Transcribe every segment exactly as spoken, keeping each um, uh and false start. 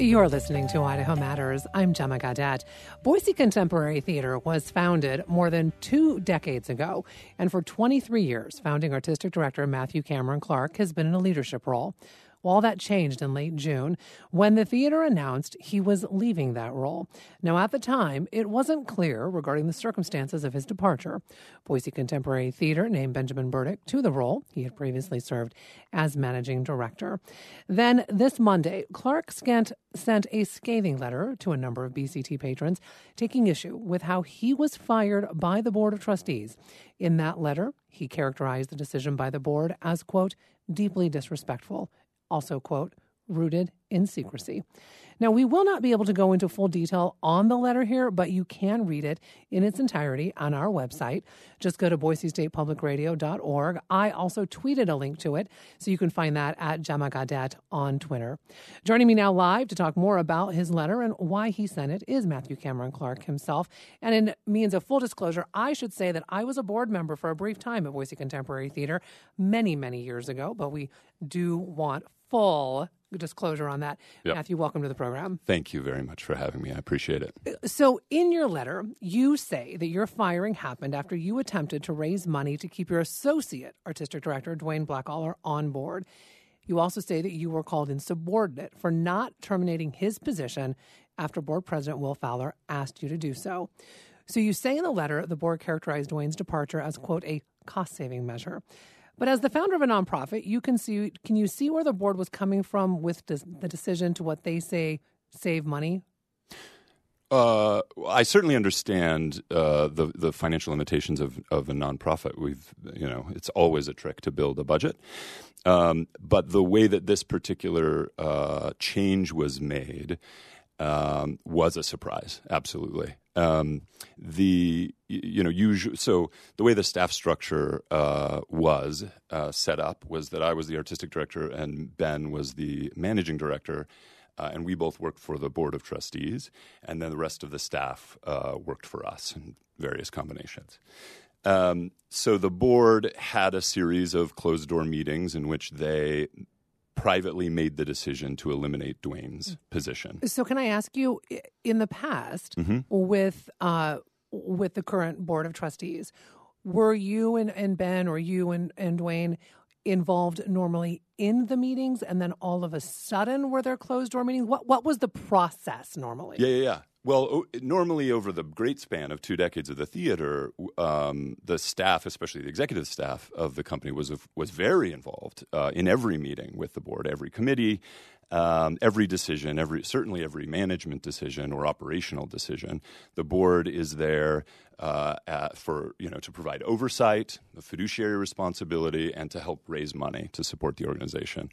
You're listening to Idaho Matters. I'm Gemma Gaudette. Boise Contemporary Theater was founded more than two decades ago, and for twenty-three years, founding artistic director Matthew Cameron Clark has been in a leadership role. Well, all that changed in late June when the theater announced he was leaving that role. Now, at the time, it wasn't clear regarding the circumstances of his departure. Boise Contemporary Theater named Benjamin Burdick to the role. He had previously served as managing director. Then, this Monday, Clark Skent sent a scathing letter to a number of B C T patrons, taking issue with how he was fired by the Board of Trustees. In that letter, he characterized the decision by the board as, quote, deeply disrespectful. Also, quote, rooted in secrecy. Now, we will not be able to go into full detail on the letter here, but you can read it in its entirety on our website. Just go to boise state public radio dot org. I also tweeted a link to it, so you can find that at Gemma Gaudette on Twitter. Joining me now live to talk more about his letter and why he sent it is Matthew Cameron Clark himself. And in means of full disclosure, I should say that I was a board member for a brief time at Boise Contemporary Theater many, many years ago, but we do want full disclosure on that. Yep. Matthew, welcome to the program. Thank you very much for having me. I appreciate it. So in your letter, you say that your firing happened after you attempted to raise money to keep your associate artistic director, Dwayne Blackaller, on board. You also say that you were called insubordinate for not terminating his position after board president Will Fowler asked you to do so. So you say in the letter the board characterized Dwayne's departure as, quote, a cost-saving measure. But as the founder of a nonprofit, you can see can you see where the board was coming from with des- the decision to what they say save money? Uh, I certainly understand uh, the the financial limitations of, of a nonprofit. We've you know it's always a trick to build a budget, um, but the way that this particular uh, change was made um, was a surprise. Absolutely. Um, the, you know, usual, so the way the staff structure, uh, was, uh, set up was that I was the artistic director and Ben was the managing director. Uh, and we both worked for the board of trustees. And then the rest of the staff, uh, worked for us in various combinations. Um, so the board had a series of closed door meetings in which they privately made the decision to eliminate Dwayne's position. So can I ask you, in the past, mm-hmm. with uh, with the current board of trustees, were you and, and Ben or you and, and Dwayne involved normally in the meetings, and then all of a sudden were there closed door meetings? What what was the process normally? Yeah, yeah, yeah. Well, o- normally over the great span of two decades of the theater, um, the staff, especially the executive staff of the company, was was very involved uh, in every meeting with the board, every committee, um, every decision, every certainly every management decision or operational decision. The board is there uh, at, for you know to provide oversight, the fiduciary responsibility, and to help raise money to support the organization.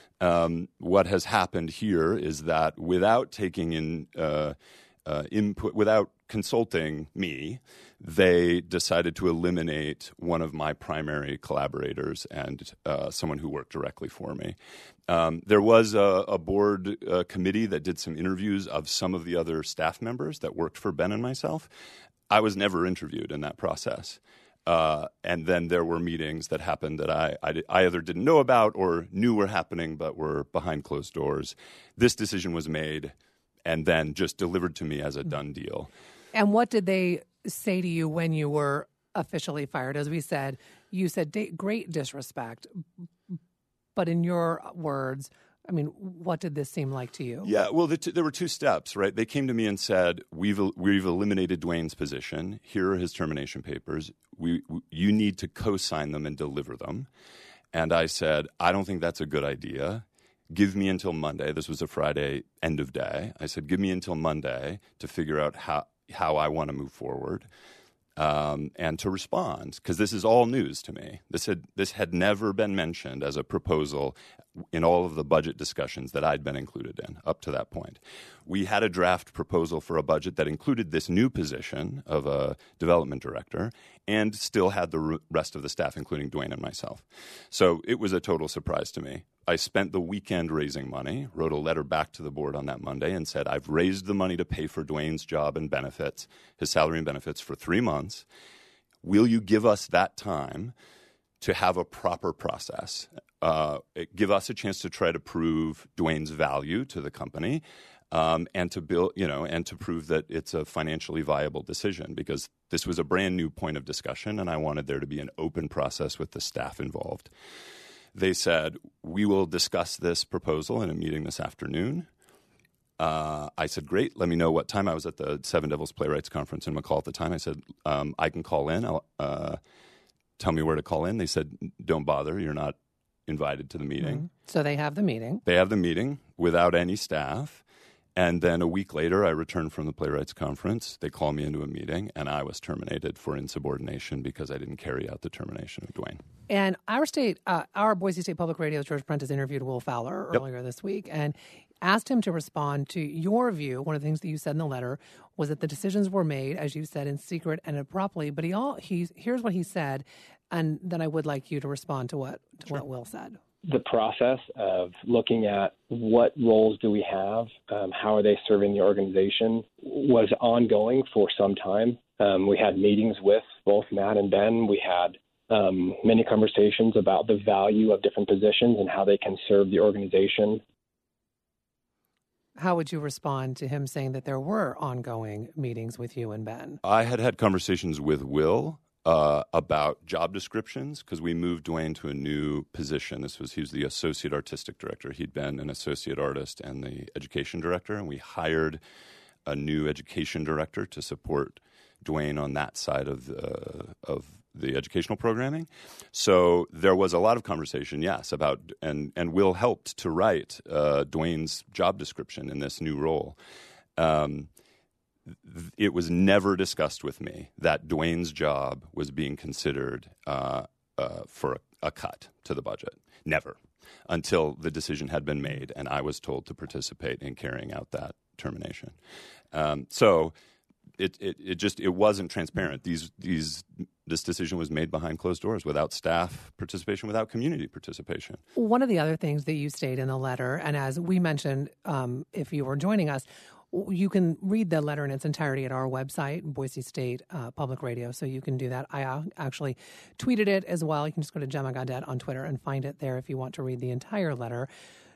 Um, what has happened here is that without taking in uh, Uh, input without consulting me, they decided to eliminate one of my primary collaborators and uh, someone who worked directly for me. Um, there was a, a board uh, committee that did some interviews of some of the other staff members that worked for Ben and myself. I was never interviewed in that process. Uh, and then there were meetings that happened that I, I, I either didn't know about or knew were happening but were behind closed doors. This decision was made and then just delivered to me as a done deal. And what did they say to you when you were officially fired? As we said, you said great disrespect. But in your words, I mean, what did this seem like to you? Yeah, well, the t- there were two steps, right? They came to me and said, we've we've eliminated Dwayne's position. Here are his termination papers. We, we you need to co-sign them and deliver them. And I said, I don't think that's a good idea. Give me until Monday. This was a Friday end of day. I said, give me until Monday to figure out how, how I want to move forward um, and to respond, because this is all news to me. This had this had never been mentioned as a proposal in all of the budget discussions that I'd been included in up to that point. We had a draft proposal for a budget that included this new position of a development director and still had the rest of the staff, including Dwayne and myself. So it was a total surprise to me. I spent the weekend raising money, wrote a letter back to the board on that Monday and said, I've raised the money to pay for Dwayne's job and benefits, his salary and benefits for three months. Will you give us that time to have a proper process? Uh, give us a chance to try to prove Dwayne's value to the company um, and to build, you know, and to prove that it's a financially viable decision, because this was a brand new point of discussion, and I wanted there to be an open process with the staff involved. They said, we will discuss this proposal in a meeting this afternoon. Uh, I said, great, let me know what time. I was at the Seven Devils Playwrights Conference in McCall at the time. I said, um, I can call in. I'll, uh, tell me where to call in. They said, don't bother, you're not invited to the meeting. Mm-hmm. So they have the meeting. They have the meeting without any staff. And then a week later, I returned from the Playwrights Conference. They called me into a meeting, and I was terminated for insubordination because I didn't carry out the termination of Dwayne. And our state, uh, our Boise State Public Radio's George Prentice interviewed Will Fowler Yep. earlier this week and asked him to respond to your view. One of the things that you said in the letter was that the decisions were made, as you said, in secret and abruptly. But he all he's here's what he said, and then I would like you to respond to what to Sure. what Will said. The process of looking at what roles do we have, um, how are they serving the organization, was ongoing for some time. Um, we had meetings with both Matt and Ben. We had um, many conversations about the value of different positions and how they can serve the organization. How would you respond to him saying that there were ongoing meetings with you and Ben? I had had conversations with Will uh, about job descriptions, because we moved Dwayne to a new position. This was, he was the associate artistic director. He'd been an associate artist and the education director, and we hired a new education director to support Dwayne on that side of the, of the educational programming. So there was a lot of conversation, yes, about, and, and Will helped to write uh, Dwayne's job description in this new role. Um, it was never discussed with me that Dwayne's job was being considered uh, uh, for a, a cut to the budget. Never. Until the decision had been made and I was told to participate in carrying out that termination. Um, so it, it, it just, it wasn't transparent. These, these, this decision was made behind closed doors, without staff participation, without community participation. One of the other things that you state in the letter, and as we mentioned, um, if you were joining us, you can read the letter in its entirety at our website, Boise State uh, Public Radio, so you can do that. I uh, actually tweeted it as well. You can just go to Gemma Gaudet on Twitter and find it there if you want to read the entire letter.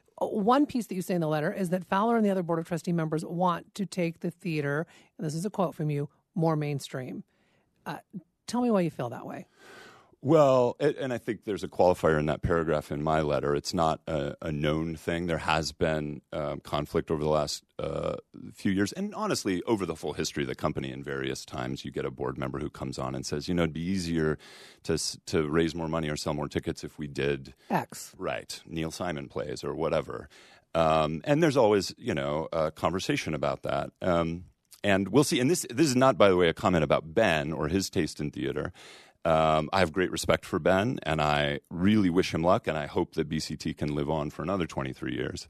One piece that you say in the letter is that Fowler and the other Board of Trustee members want to take the theater, and this is a quote from you, more mainstream. Uh, tell me why you feel that way. Well, it, and I think there's a qualifier in that paragraph in my letter. It's not a, a known thing. There has been um, conflict over the last uh, few years, and honestly, over the full history of the company. In various times, you get a board member who comes on and says, "You know, it'd be easier to to raise more money or sell more tickets if we did X, right, Neil Simon plays or whatever." Um, and there's always, you know, a conversation about that. Um, and we'll see. And this this is not, by the way, a comment about Ben or his taste in theater. Um, I have great respect for Ben, and I really wish him luck, and I hope that B C T can live on for another twenty-three years.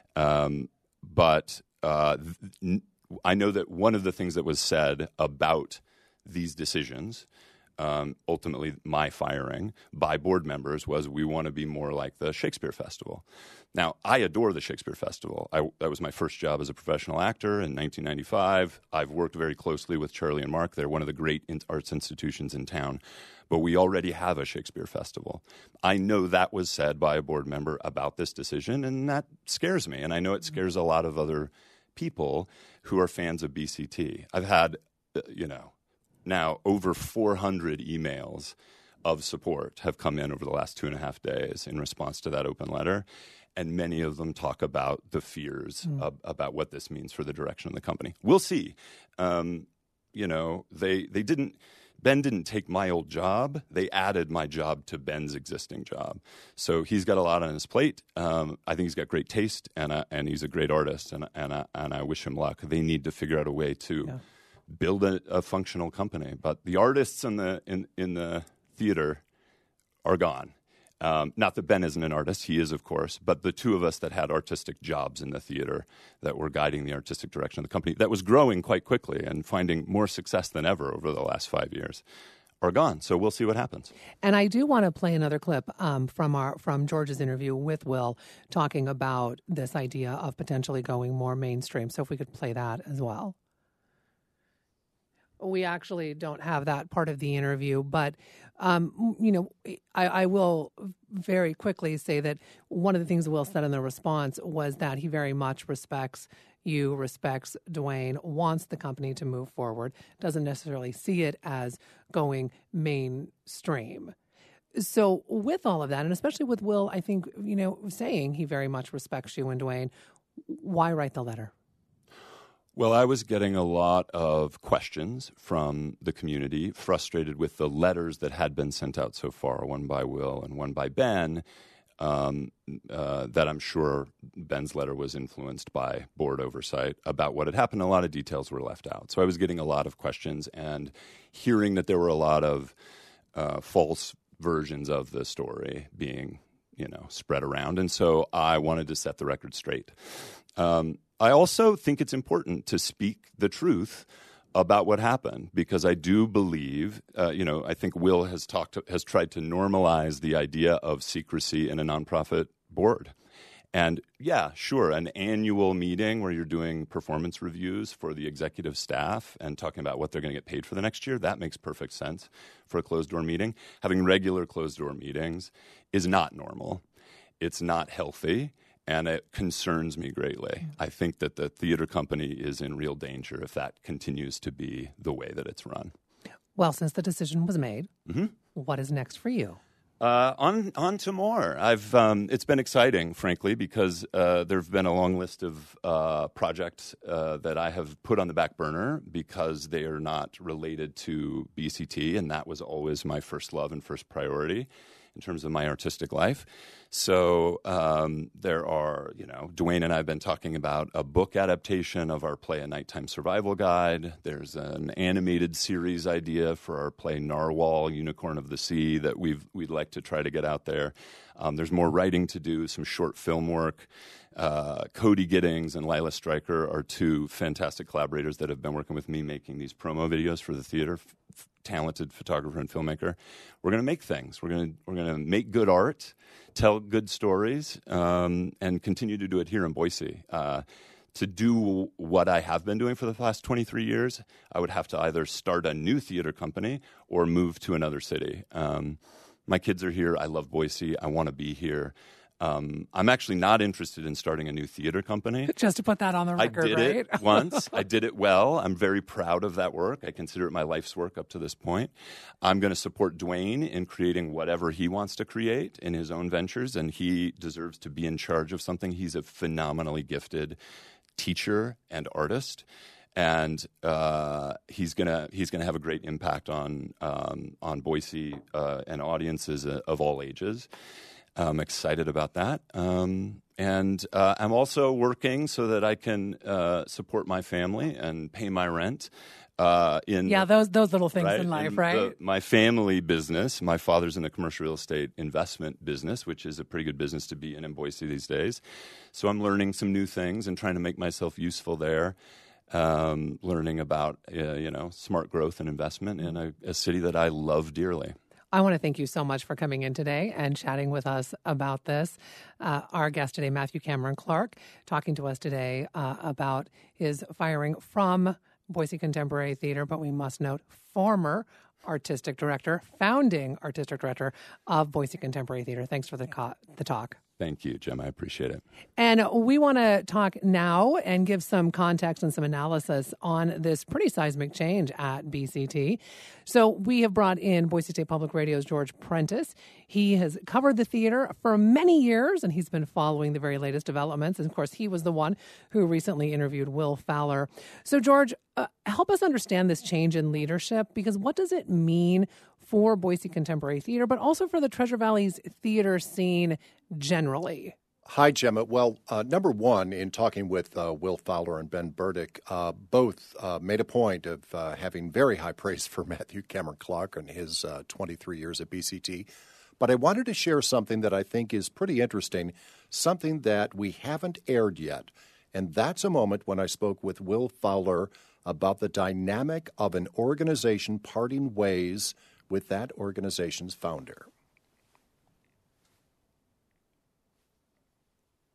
Um, but uh, th- I know that one of the things that was said about these decisions, um, ultimately my firing, by board members was, we want to be more like the Shakespeare Festival. Now, I adore the Shakespeare Festival. I, that was my first job as a professional actor in nineteen ninety-five. I've worked very closely with Charlie and Mark. They're one of the great in- arts institutions in town. But we already have a Shakespeare Festival. I know that was said by a board member about this decision, and that scares me. And I know it scares a lot of other people who are fans of B C T. I've had, uh, you know, now over four hundred emails of support have come in over the last two and a half days in response to that open letter. And many of them talk about the fears mm. of, about what this means for the direction of the company. We'll see. Um, you know, they they didn't. Ben didn't take my old job. They added my job to Ben's existing job. So he's got a lot on his plate. Um, I think he's got great taste, and uh, and he's a great artist, and and I, and I wish him luck. They need to figure out a way to yeah. build a, a functional company. But the artists in the in in the theater are gone. Um, not that Ben isn't an artist, he is, of course, but the two of us that had artistic jobs in the theater that were guiding the artistic direction of the company, that was growing quite quickly and finding more success than ever over the last five years, are gone. So we'll see what happens. And I do want to play another clip um, from our from George's interview with Will, talking about this idea of potentially going more mainstream. So if we could play that as well. we actually don't have that part of the interview, but, um, you know, I, I will very quickly say that one of the things Will said in the response was that he very much respects you, respects Dwayne, wants the company to move forward, doesn't necessarily see it as going mainstream. So with all of that, and especially with Will, I think, you know, saying he very much respects you and Dwayne, why write the letter? Well, I was getting a lot of questions from the community, frustrated with the letters that had been sent out so far, one by Will and one by Ben, um, uh, that I'm sure Ben's letter was influenced by board oversight about what had happened. A lot of details were left out. So I was getting a lot of questions and hearing that there were a lot of uh, false versions of the story being, you know, spread around. And so I wanted to set the record straight. Um, I also think it's important to speak the truth about what happened because I do believe, uh, you know, I think Will has talked to, has tried to normalize the idea of secrecy in a nonprofit board. And yeah, sure, an annual meeting where you're doing performance reviews for the executive staff and talking about what they're going to get paid for the next year, that makes perfect sense for a closed-door meeting. Having regular closed-door meetings is not normal. It's not healthy. And it concerns me greatly. I think that the theater company is in real danger if that continues to be the way that it's run. Well, since the decision was made, mm-hmm. what is next for you? Uh, on on to more. I've um, it's been exciting, frankly, because uh, there have been a long list of uh, projects uh, that I have put on the back burner because they are not related to B C T, and that was always my first love and first priority in terms of my artistic life. So um, there are, you know, Dwayne and I have been talking about a book adaptation of our play A Nighttime Survival Guide. There's an animated series idea for our play Narwhal, Unicorn of the Sea that we've, we'd like to try to get out there. Um, there's more writing to do, some short film work. Uh, Cody Giddings and Lila Stryker are two fantastic collaborators that have been working with me making these promo videos for the theater. F- talented photographer and filmmaker. We're going to make things. We're going to we're going to make good art, tell good stories, um, and continue to do it here in Boise. Uh, to do what I have been doing for the last twenty-three years, I would have to either start a new theater company or move to another city. Um, my kids are here. I love Boise. I want to be here. Um, I'm actually not interested in starting a new theater company. Just to put that on the record, I did right? it once. I did it well. I'm very proud of that work. I consider it my life's work up to this point. I'm going to support Dwayne in creating whatever he wants to create in his own ventures, and he deserves to be in charge of something. He's a phenomenally gifted teacher and artist. And uh, he's gonna he's gonna have a great impact on um, on Boise uh, and audiences of all ages. I'm excited about that. Um, and uh, I'm also working so that I can uh, support my family and pay my rent. Uh, in yeah, those those little things right, in life, in right? The, my family business. My father's in the commercial real estate investment business, which is a pretty good business to be in in Boise these days. So I'm learning some new things and trying to make myself useful there. Um, learning about uh, you know smart growth and investment in a, a city that I love dearly. I want to thank you so much for coming in today and chatting with us about this. Uh, our guest today, Matthew Cameron Clark, talking to us today uh, about his firing from Boise Contemporary Theater, but we must note, former artistic director, founding artistic director of Boise Contemporary Theater. Thanks for the, co- the talk. Thank you, Jim. I appreciate it. And we want to talk now and give some context and some analysis on this pretty seismic change at B C T. So we have brought in Boise State Public Radio's George Prentice. He has covered the theater for many years, and he's been following the very latest developments. And, of course, he was the one who recently interviewed Will Fowler. So, George, uh, help us understand this change in leadership, because what does it mean for Boise Contemporary Theater, but also for the Treasure Valley's theater scene generally? Hi, Gemma. Well, uh, number one, in talking with uh, Will Fowler and Ben Burdick, uh, both uh, made a point of uh, having very high praise for Matthew Cameron Clark and his uh, twenty-three years at B C T. But I wanted to share something that I think is pretty interesting, something that we haven't aired yet. And that's a moment when I spoke with Will Fowler about the dynamic of an organization parting ways with that organization's founder.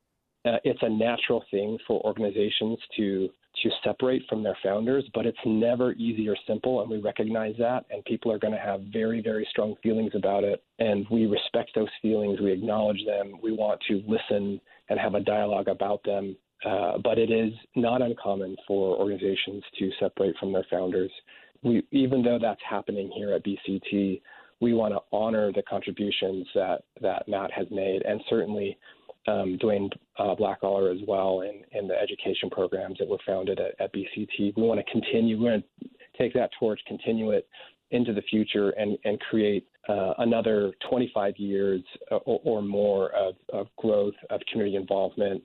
Uh, it's a natural thing for organizations to to separate from their founders, but it's never easy or simple, and we recognize that, and people are going to have very, very strong feelings about it, and we respect those feelings. We acknowledge them. We want to listen and have a dialogue about them, uh, but it is not uncommon for organizations to separate from their founders. We, even though that's happening here at B C T, we want to honor the contributions that, that Matt has made, and certainly Um, Dwayne uh, Blackaller as well, in, in the education programs that were founded at, at B C T. We want to continue. We're going to take that torch, continue it into the future, and, and create uh, another twenty-five years or, or more of, of growth, of community involvement.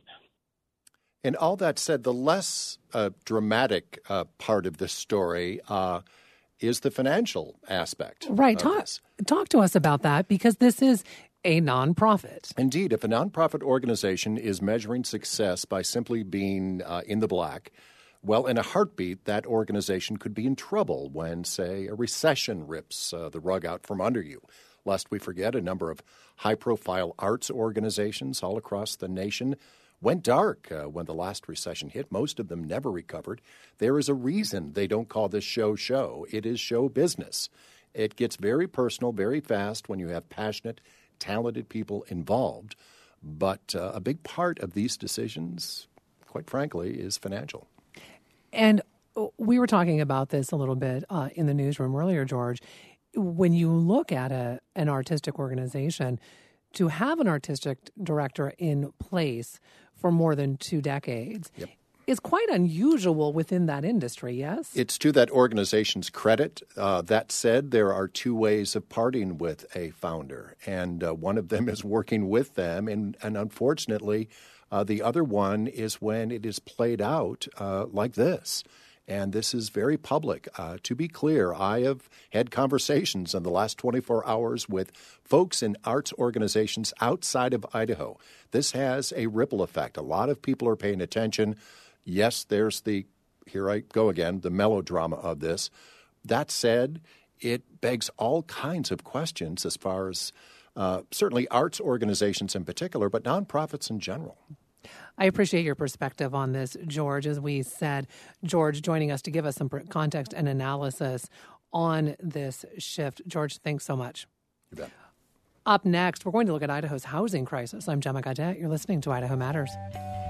And all that said, the less uh, dramatic uh, part of this story uh, is the financial aspect. Right. Talk, talk to us about that, because this is a nonprofit. Indeed. If a nonprofit organization is measuring success by simply being uh, in the black, well, in a heartbeat, that organization could be in trouble when, say, a recession rips uh, the rug out from under you. Lest we forget, a number of high-profile arts organizations all across the nation went dark uh, when the last recession hit. Most of them never recovered. There is a reason they don't call this show show. It is show business. It gets very personal very fast when you have passionate, talented people involved. But uh, a big part of these decisions, quite frankly, is financial. And we were talking about this a little bit uh, in the newsroom earlier, George. When you look at a, an artistic organization, to have an artistic director in place for more than two decades yep. is quite unusual within that industry, yes? It's to that organization's credit. Uh, that said, there are two ways of parting with a founder, and uh, one of them is working with them, and, and unfortunately, uh, the other one is when it is played out uh, like this. And this is very public. Uh, to be clear, I have had conversations in the last twenty-four hours with folks in arts organizations outside of Idaho. This has a ripple effect. A lot of people are paying attention. Yes, there's the, here I go again, the melodrama of this. That said, it begs all kinds of questions as far as uh, certainly arts organizations in particular, but nonprofits in general. I appreciate your perspective on this, George. As we said, George joining us to give us some context and analysis on this shift. George, thanks so much. You bet. Up next, we're going to look at Idaho's housing crisis. I'm Gemma Gaudette. You're listening to Idaho Matters.